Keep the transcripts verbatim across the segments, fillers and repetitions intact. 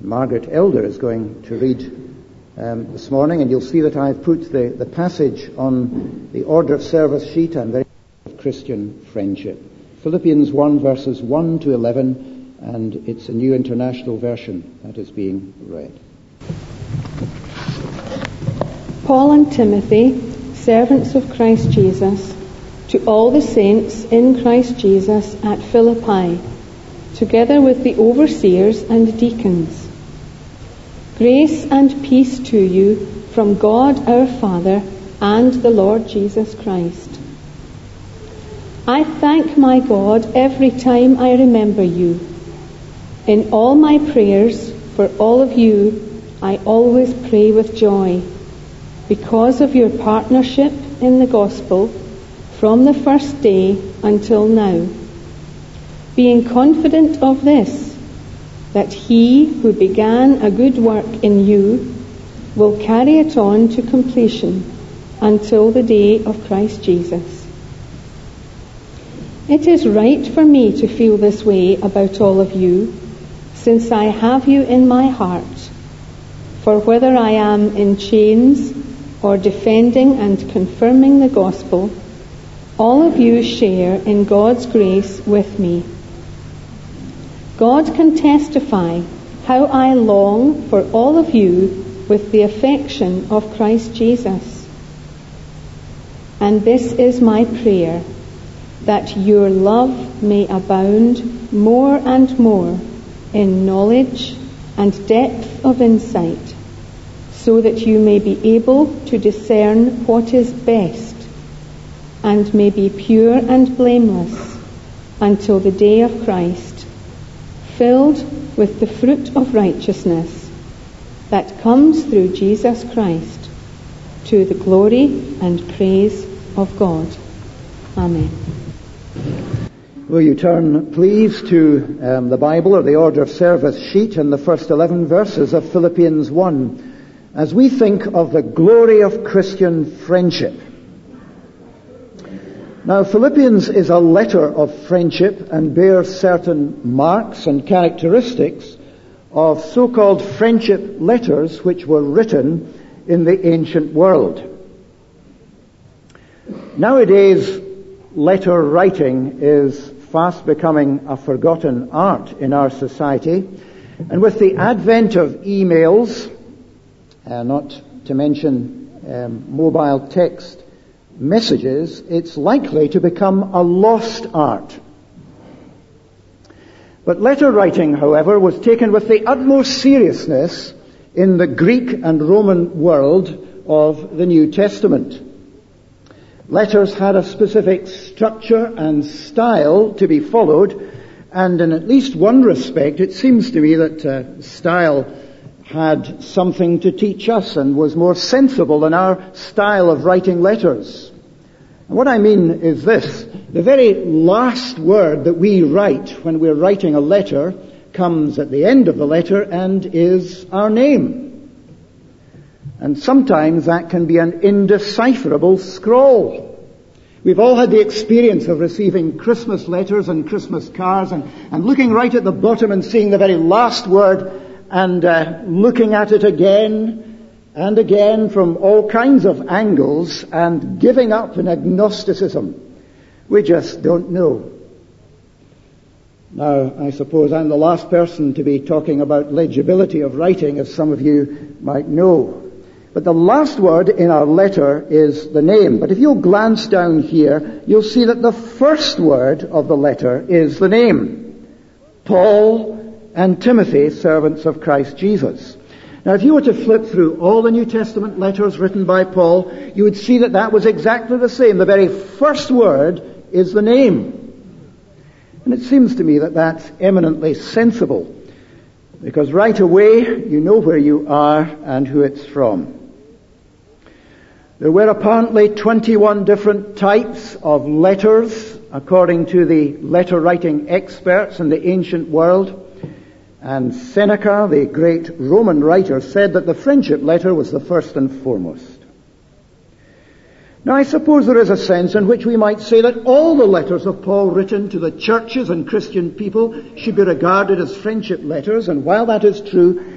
Margaret Elder is going to read um, this morning, and you'll see that I've put the, the passage on the order of service sheet and very of Christian friendship. Philippians one, verses one to eleven, and it's a New International Version that is being read. Paul and Timothy, servants of Christ Jesus, to all the saints in Christ Jesus at Philippi, together with the overseers and deacons. Grace and peace to you from God our Father and the Lord Jesus Christ. I thank my God every time I remember you. In all my prayers for all of you, I always pray with joy, because of your partnership in the gospel from the first day until now, being confident of this, that he who began a good work in you will carry it on to completion until the day of Christ Jesus. It is right for me to feel this way about all of you, since I have you in my heart. For whether I am in chains or defending and confirming the gospel, all of you share in God's grace with me. God can testify how I long for all of you with the affection of Christ Jesus. And this is my prayer, that your love may abound more and more in knowledge and depth of insight, so that you may be able to discern what is best, and may be pure and blameless until the day of Christ, filled with the fruit of righteousness that comes through Jesus Christ, to the glory and praise of God. Amen. Will you turn, please, to um, the Bible or the order of service sheet and the first eleven verses of Philippians one, as we think of the glory of Christian friendship. Now, Philippians is a letter of friendship and bears certain marks and characteristics of so-called friendship letters which were written in the ancient world. Nowadays, letter writing is fast becoming a forgotten art in our society, and with the advent of emails, uh, not to mention um, mobile text messages, it's likely to become a lost art. But letter writing, however, was taken with the utmost seriousness in the Greek and Roman world of the New Testament. Letters had a specific structure and style to be followed, and in at least one respect, it seems to me that uh, style had something to teach us and was more sensible than our style of writing letters. And what I mean is this: the very last word that we write when we're writing a letter comes at the end of the letter and is our name. And sometimes that can be an indecipherable scrawl. We've all had the experience of receiving Christmas letters and Christmas cards and, and looking right at the bottom and seeing the very last word and uh, looking at it again and again from all kinds of angles and giving up in agnosticism. We just don't know. Now, I suppose I'm the last person to be talking about legibility of writing, as some of you might know. But the last word in our letter is the name. But if you'll glance down here, you'll see that the first word of the letter is the name. Paul and Timothy, servants of Christ Jesus. Now, if you were to flip through all the New Testament letters written by Paul, you would see that that was exactly the same. The very first word is the name. And it seems to me that that's eminently sensible, because right away you know where you are and who it's from. There were apparently twenty-one different types of letters, according to the letter-writing experts in the ancient world. And Seneca, the great Roman writer, said that the friendship letter was the first and foremost. Now, I suppose there is a sense in which we might say that all the letters of Paul written to the churches and Christian people should be regarded as friendship letters, and while that is true,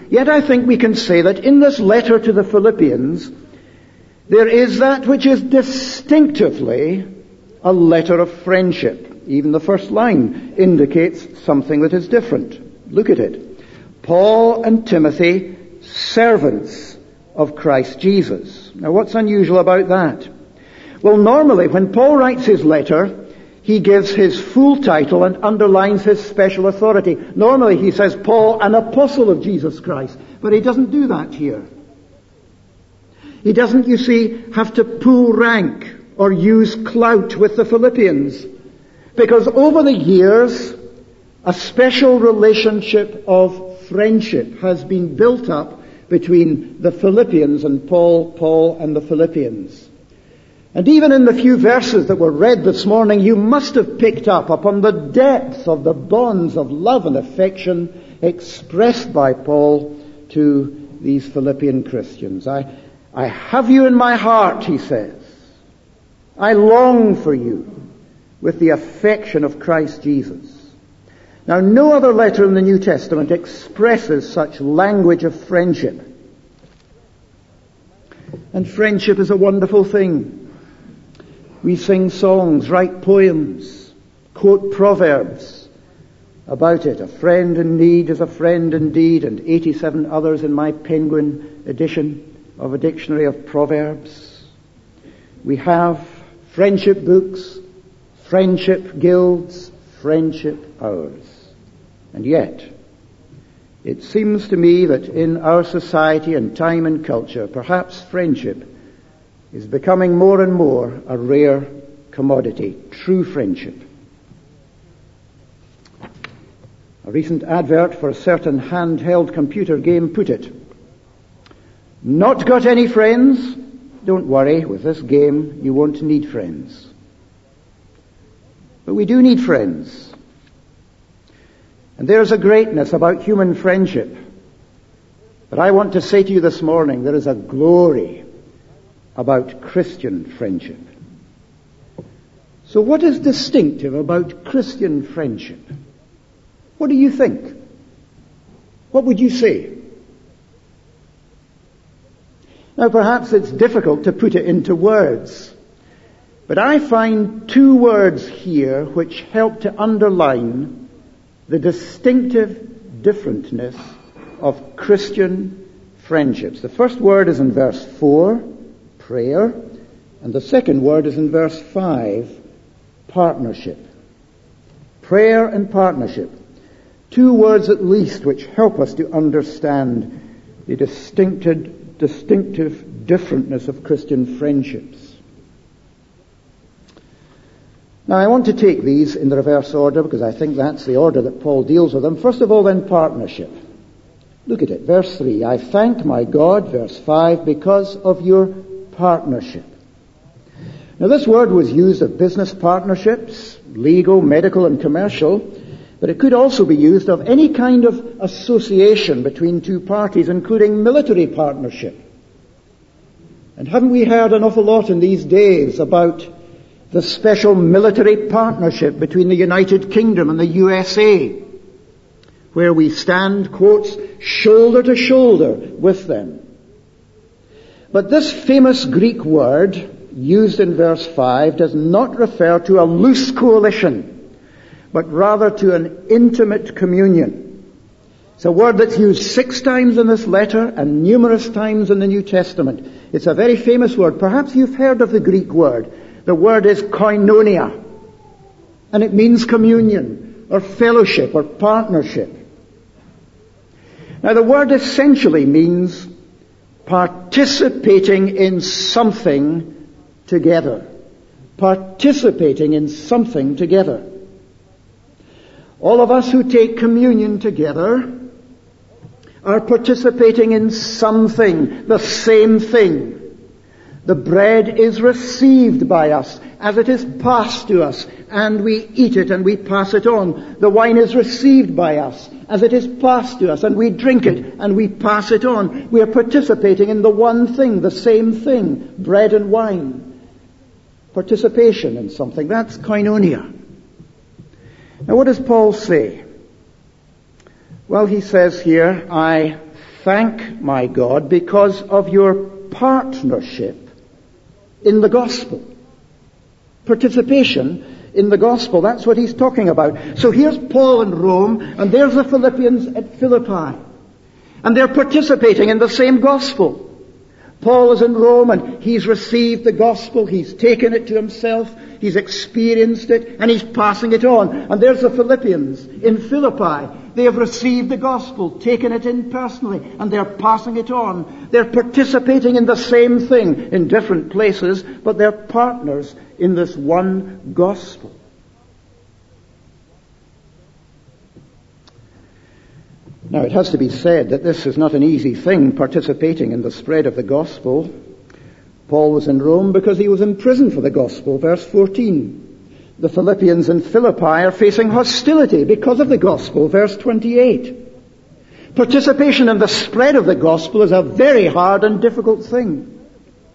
yet I think we can say that in this letter to the Philippians, there is that which is distinctively a letter of friendship. Even the first line indicates something that is different. Look at it. Paul and Timothy, servants of Christ Jesus. Now, what's unusual about that? Well, normally when Paul writes his letter, he gives his full title and underlines his special authority. Normally he says, Paul, an apostle of Jesus Christ. But he doesn't do that here. He doesn't, you see, have to pull rank or use clout with the Philippians. Because over the years, a special relationship of friendship has been built up between the Philippians and Paul, Paul and the Philippians. And even in the few verses that were read this morning, you must have picked up upon the depth of the bonds of love and affection expressed by Paul to these Philippian Christians. I, I have you in my heart, he says. I long for you with the affection of Christ Jesus. Now, no other letter in the New Testament expresses such language of friendship. And friendship is a wonderful thing. We sing songs, write poems, quote proverbs about it. A friend in need is a friend indeed, and eighty-seven others in my Penguin edition of a dictionary of proverbs. We have friendship books, friendship guilds, friendship hours. And yet, it seems to me that in our society and time and culture, perhaps friendship is becoming more and more a rare commodity, true friendship. A recent advert for a certain handheld computer game put it, "Not got any friends? Don't worry, with this game you won't need friends." But we do need friends. And there's a greatness about human friendship. But I want to say to you this morning, there is a glory about Christian friendship. So what is distinctive about Christian friendship? What do you think? What would you say? Now perhaps it's difficult to put it into words, but I find two words here which help to underline the distinctive differentness of Christian friendships. The first word is in verse four, prayer, and the second word is in verse five, partnership. Prayer and partnership. Two words at least which help us to understand the distinctive, distinctive differentness of Christian friendships. Now I want to take these in the reverse order because I think that's the order that Paul deals with them. First of all then, partnership. Look at it, verse three. I thank my God, verse five, because of your partnership. Now this word was used of business partnerships, legal, medical and commercial, but it could also be used of any kind of association between two parties, including military partnership. And haven't we heard an awful lot in these days about the special military partnership between the United Kingdom and the U S A, where we stand, quotes, shoulder to shoulder with them. But this famous Greek word used in verse five does not refer to a loose coalition, but rather to an intimate communion. It's a word that's used six times in this letter and numerous times in the New Testament. It's a very famous word. Perhaps you've heard of the Greek word. The word is koinonia, and it means communion or fellowship or partnership. Now the word essentially means participating in something together. Participating in something together. All of us who take communion together are participating in something, the same thing. The bread is received by us as it is passed to us, and we eat it and we pass it on. The wine is received by us as it is passed to us, and we drink it and we pass it on. We are participating in the one thing, the same thing, bread and wine. Participation in something, that's koinonia. Now what does Paul say? Well, he says here, I thank my God because of your partnership in the gospel. Participation in the gospel. That's what he's talking about. So here's Paul in Rome, and there's the Philippians at Philippi. And they're participating in the same gospel. Paul is in Rome, and he's received the gospel. He's taken it to himself. He's experienced it, and he's passing it on. And there's the Philippians in Philippi. They have received the gospel, taken it in personally, and they're passing it on. They're participating in the same thing in different places, but they're partners in this one gospel. Now, it has to be said that this is not an easy thing, participating in the spread of the gospel. Paul was in Rome because he was in prison for the gospel, verse fourteen. The Philippians in Philippi are facing hostility because of the gospel, verse twenty-eight. Participation in the spread of the gospel is a very hard and difficult thing.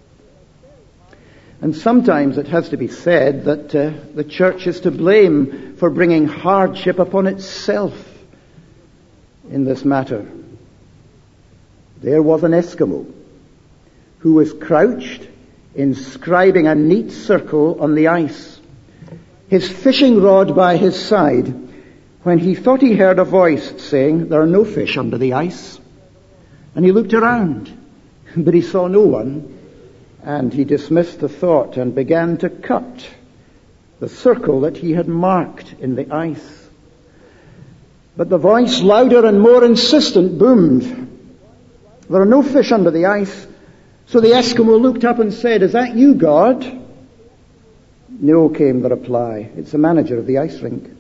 And sometimes it has to be said that uh, the church is to blame for bringing hardship upon itself in this matter. There was an Eskimo who was crouched, inscribing a neat circle on the ice, his fishing rod by his side, when he thought he heard a voice saying, "There are no fish under the ice." And he looked around, but he saw no one, and he dismissed the thought and began to cut the circle that he had marked in the ice. But the voice, louder and more insistent, boomed, "There are no fish under the ice." So the Eskimo looked up and said, "Is that you, God?" "No," came the reply. "It's the manager of the ice rink."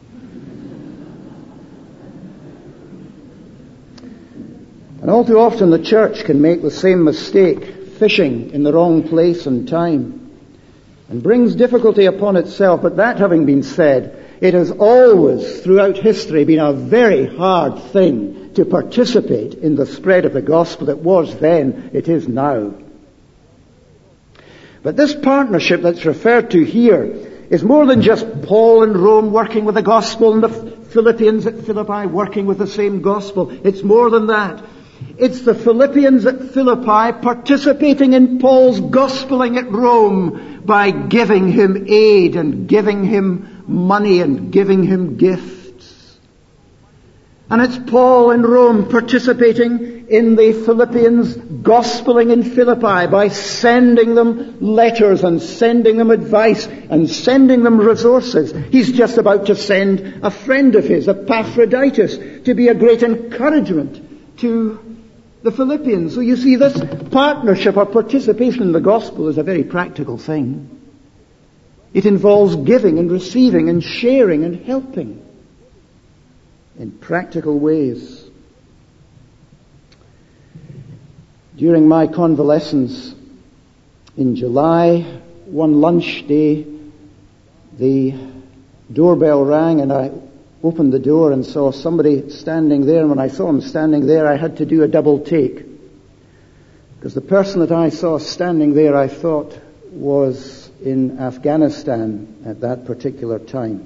And all too often the church can make the same mistake, fishing in the wrong place and time, and brings difficulty upon itself. But that having been said, it has always, throughout history, been a very hard thing to participate in the spread of the gospel. It was then, it is now. But this partnership that's referred to here is more than just Paul in Rome working with the gospel and the Philippians at Philippi working with the same gospel. It's more than that. It's the Philippians at Philippi participating in Paul's gospeling at Rome by giving him aid and giving him money and giving him gifts. And it's Paul in Rome participating in the Philippians gospeling in Philippi by sending them letters and sending them advice and sending them resources. He's just about to send a friend of his, Epaphroditus, to be a great encouragement to the Philippians. So you see, this partnership or participation in the gospel is a very practical thing. It involves giving and receiving and sharing and helping in practical ways. During my convalescence in July, one lunch day, the doorbell rang and I opened the door and saw somebody standing there. And when I saw him standing there, I had to do a double take, because the person that I saw standing there, I thought, was in Afghanistan at that particular time.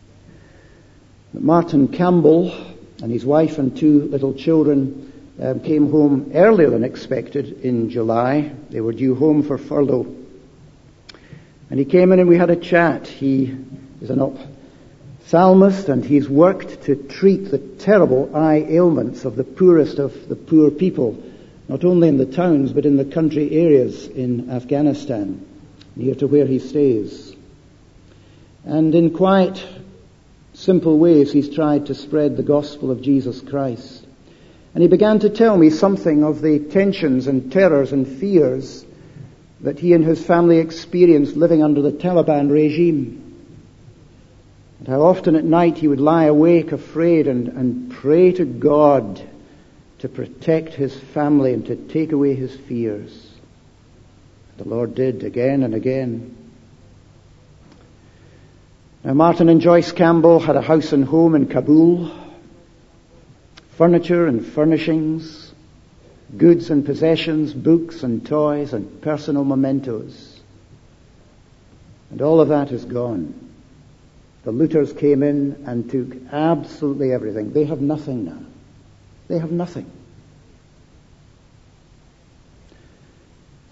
Martin Campbell and his wife and two little children um, came home earlier than expected in July. They were due home for furlough. And he came in and we had a chat. He is an ophthalmist and he's worked to treat the terrible eye ailments of the poorest of the poor people, not only in the towns but in the country areas in Afghanistan, near to where he stays. And in quite simple ways he's tried to spread the gospel of Jesus Christ. And he began to tell me something of the tensions and terrors and fears that he and his family experienced living under the Taliban regime. And how often at night he would lie awake afraid and, and pray to God to protect his family and to take away his fears. The Lord did again and again. Now, Martin and Joyce Campbell had a house and home in Kabul, furniture and furnishings, goods and possessions, books and toys and personal mementos. And all of that is gone. The looters came in and took absolutely everything. They have nothing now. They have nothing.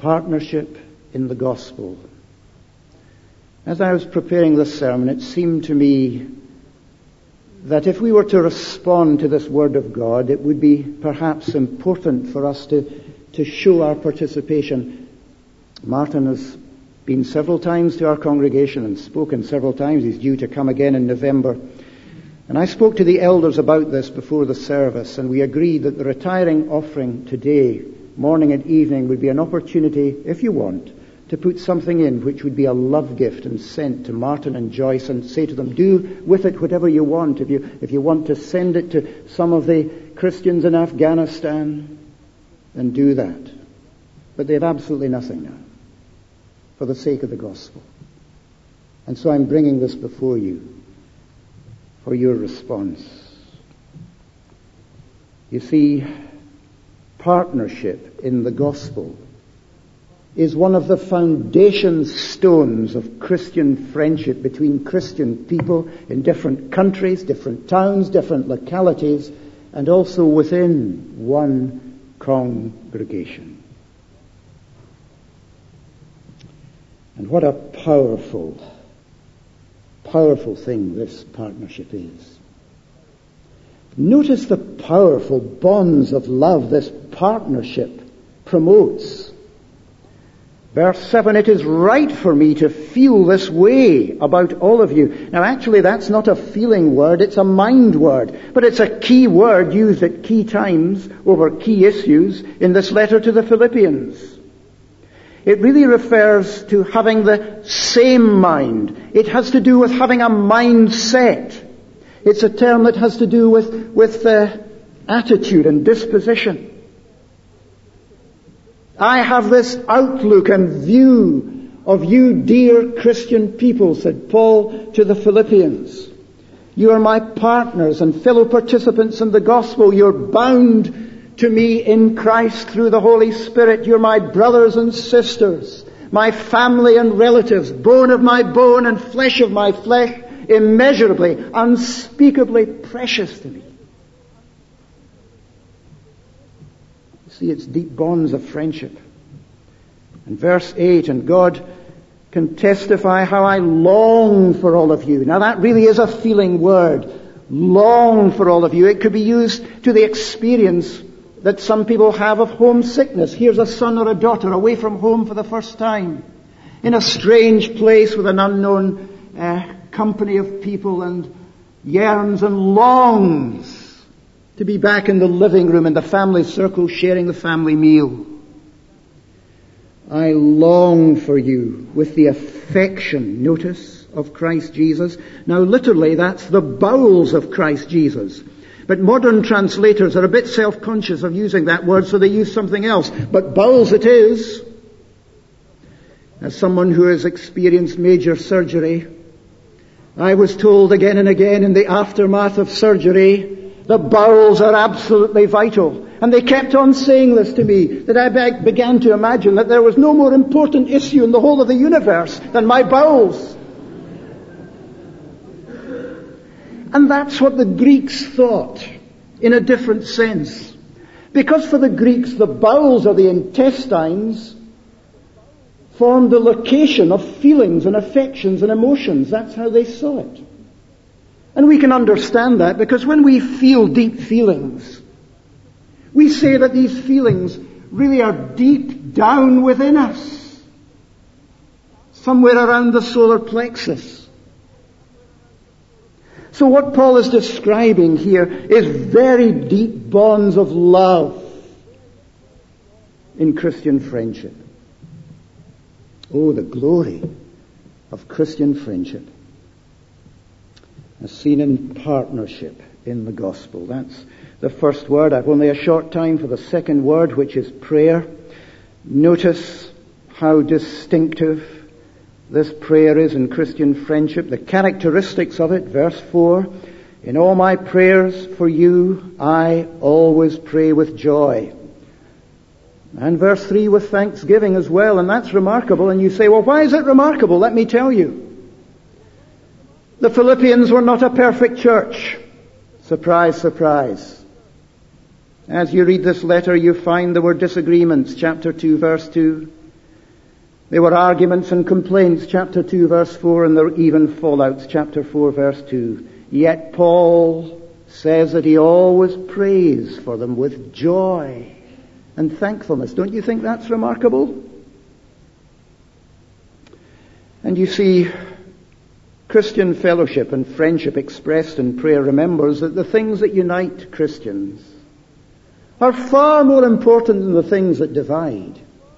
Partnership in the gospel. As I was preparing this sermon, it seemed to me that if we were to respond to this word of God, it would be perhaps important for us to, to show our participation. Martin has been several times to our congregation and spoken several times. He's due to come again in November. And I spoke to the elders about this before the service, and we agreed that the retiring offering today, morning and evening, would be an opportunity, if you want, to put something in which would be a love gift and sent to Martin and Joyce, and say to them, do with it whatever you want. If you, if you want to send it to some of the Christians in Afghanistan, then do that. But they have absolutely nothing now, for the sake of the gospel. And so I'm bringing this before you for your response. You see, partnership in the gospel is one of the foundation stones of Christian friendship between Christian people in different countries, different towns, different localities, and also within one congregation. And what a powerful, powerful thing this partnership is. Notice the powerful bonds of love this partnership promotes. Verse seven, it is right for me to feel this way about all of you. Now actually that's not a feeling word, it's a mind word. But it's a key word used at key times over key issues in this letter to the Philippians. It really refers to having the same mind. It has to do with having a mindset. It's a term that has to do with, with uh, attitude and disposition. I have this outlook and view of you, dear Christian people, said Paul to the Philippians. You are my partners and fellow participants in the gospel. You're bound to me in Christ through the Holy Spirit. You're my brothers and sisters, my family and relatives, bone of my bone and flesh of my flesh, immeasurably, unspeakably precious to me. See, it's deep bonds of friendship. And verse eight, and God can testify how I long for all of you. Now that really is a feeling word. Long for all of you. It could be used to the experience that some people have of homesickness. Here's a son or a daughter away from home for the first time, in a strange place with an unknown uh, company of people, and yearns and longs to be back in the living room in the family circle sharing the family meal. I long for you with the affection, notice, of Christ Jesus. Now literally that's the bowels of Christ Jesus. But modern translators are a bit self-conscious of using that word, so they use something else. But bowels it is. As someone who has experienced major surgery, I was told again and again in the aftermath of surgery, the bowels are absolutely vital. And they kept on saying this to me, that I be- began to imagine that there was no more important issue in the whole of the universe than my bowels. And that's what the Greeks thought, in a different sense. Because for the Greeks, the bowels or the intestines formed the location of feelings and affections and emotions. That's how they saw it. And we can understand that because when we feel deep feelings, we say that these feelings really are deep down within us, somewhere around the solar plexus. So what Paul is describing here is very deep bonds of love in Christian friendship. Oh, the glory of Christian friendship as seen in partnership in the gospel. That's the first word. I've only a short time for the second word, which is prayer. Notice how distinctive this prayer is in Christian friendship. The characteristics of it, verse four, in all my prayers for you, I always pray with joy. And verse three, with thanksgiving as well. And that's remarkable. And you say, well, why is it remarkable? Let me tell you. The Philippians were not a perfect church. Surprise, surprise. As you read this letter, you find there were disagreements. Chapter two, verse two. There were arguments and complaints, chapter two, verse four, and there were even fallouts, chapter four, verse two. Yet Paul says that he always prays for them with joy and thankfulness. Don't you think that's remarkable? And you see, Christian fellowship and friendship expressed in prayer remembers that the things that unite Christians are far more important than the things that divide.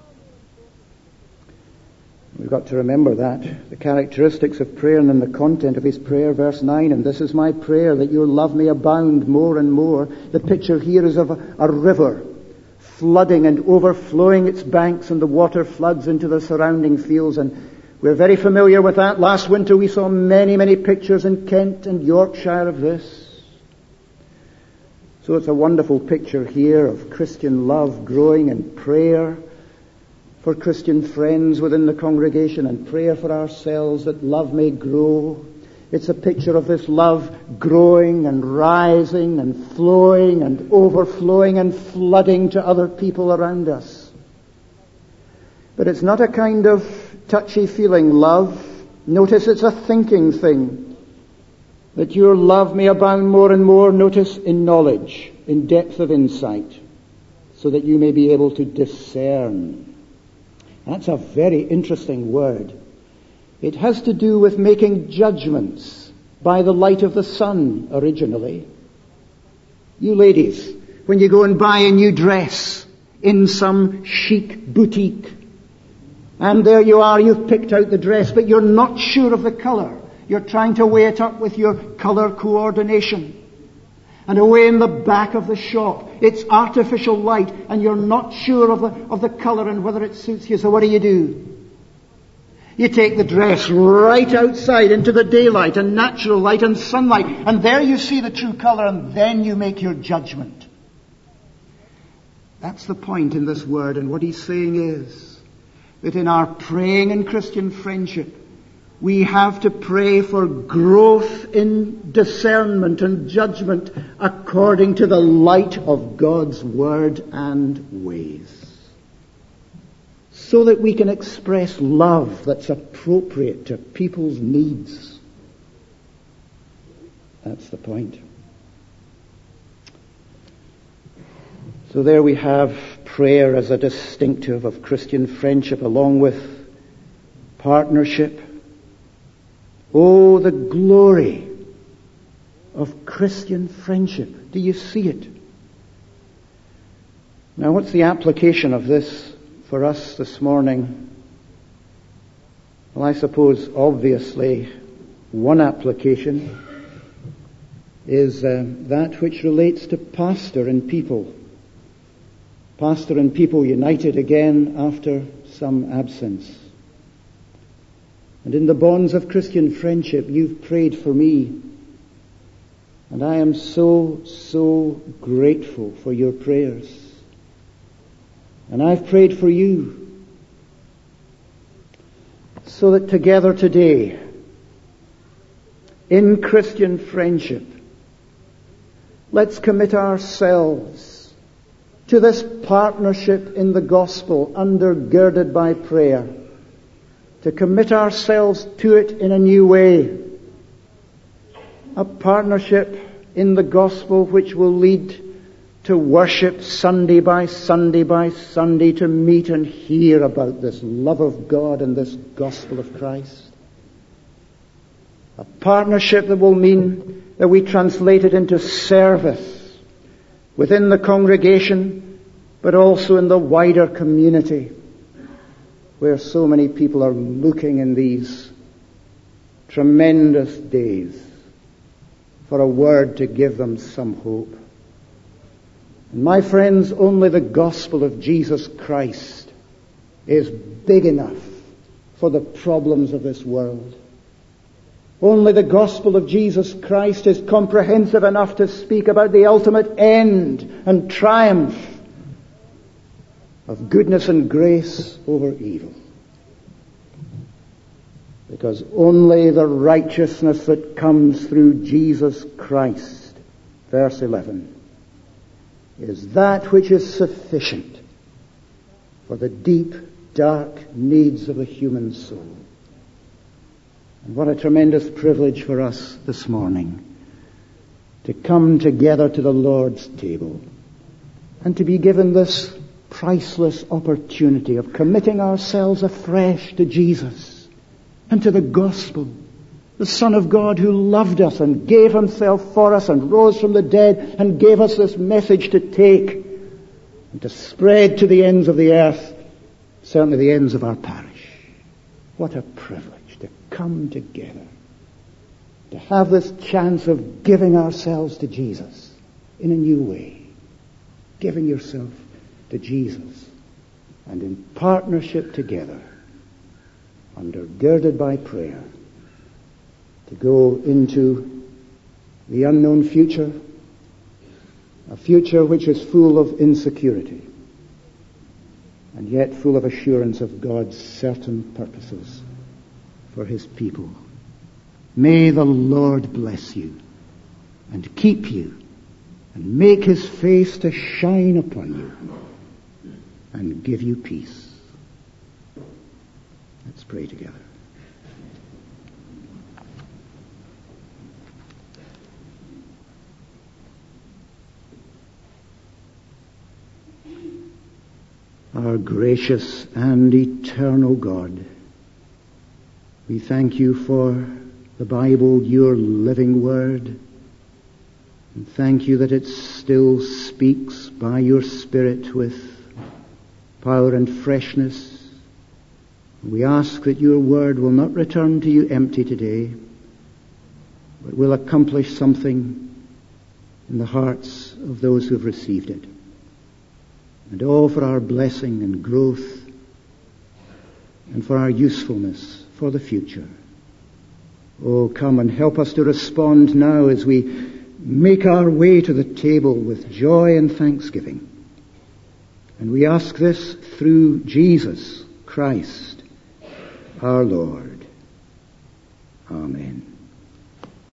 We've got to remember that. The characteristics of prayer and then the content of his prayer, verse nine, and this is my prayer, that your love may abound more and more. The picture here is of a, a river flooding and overflowing its banks, and the water floods into the surrounding fields, and we're very familiar with that. Last winter we saw many, many pictures in Kent and Yorkshire of this. So it's a wonderful picture here of Christian love growing in prayer for Christian friends within the congregation and prayer for ourselves that love may grow. It's a picture of this love growing and rising and flowing and overflowing and flooding to other people around us. But it's not a kind of touchy-feeling love. Notice it's a thinking thing. That your love may abound more and more, notice, in knowledge, in depth of insight, so that you may be able to discern. That's a very interesting word. It has to do with making judgments by the light of the sun, originally. You ladies, when you go and buy a new dress in some chic boutique, and there you are, you've picked out the dress, but you're not sure of the colour. You're trying to weigh it up with your colour coordination. And away in the back of the shop, it's artificial light, and you're not sure of the, of the colour and whether it suits you. So what do you do? You take the dress right outside into the daylight and natural light and sunlight, and there you see the true colour, and then you make your judgment. That's the point in this word, and what he's saying is that in our praying in Christian friendship, we have to pray for growth in discernment and judgment according to the light of God's word and ways, so that we can express love that's appropriate to people's needs. That's the point. So there we have prayer as a distinctive of Christian friendship, along with partnership. Oh, the glory of Christian friendship. Do you see it? Now, what's the application of this for us this morning? Well, I suppose, obviously, one application is uh, that which relates to pastor and people. Pastor and people united again after some absence. And in the bonds of Christian friendship, you've prayed for me. And I am so, so grateful for your prayers. And I've prayed for you. So that together today, in Christian friendship, let's commit ourselves to this partnership in the gospel undergirded by prayer. To commit ourselves to it in a new way. A partnership in the gospel which will lead to worship Sunday by Sunday by Sunday, to meet and hear about this love of God and this gospel of Christ. A partnership that will mean that we translate it into service within the congregation, but also in the wider community, where so many people are looking in these tremendous days for a word to give them some hope. And my friends, only the gospel of Jesus Christ is big enough for the problems of this world. Only the gospel of Jesus Christ is comprehensive enough to speak about the ultimate end and triumph of goodness and grace over evil. Because only the righteousness that comes through Jesus Christ, verse eleven, is that which is sufficient for the deep dark needs of the human soul. And what a tremendous privilege for us this morning to come together to the Lord's table and to be given this priceless opportunity of committing ourselves afresh to Jesus and to the gospel, the Son of God who loved us and gave himself for us and rose from the dead and gave us this message to take and to spread to the ends of the earth, certainly the ends of our parish. What a privilege to come together, to have this chance of giving ourselves to Jesus in a new way, giving yourself to Jesus and in partnership together, undergirded by prayer, to go into the unknown future, a future which is full of insecurity and yet full of assurance of God's certain purposes for his people. May the Lord bless you and keep you and make his face to shine upon you and give you peace. Let's pray together. Our gracious and eternal God, we thank you for the Bible, your living word, and thank you that it still speaks by your Spirit with power and freshness. We ask that your word will not return to you empty today, but will accomplish something in the hearts of those who have received it. And all for our blessing and growth and for our usefulness for the future. Oh, come and help us to respond now as we make our way to the table with joy and thanksgiving. And we ask this through Jesus Christ, our Lord. Amen.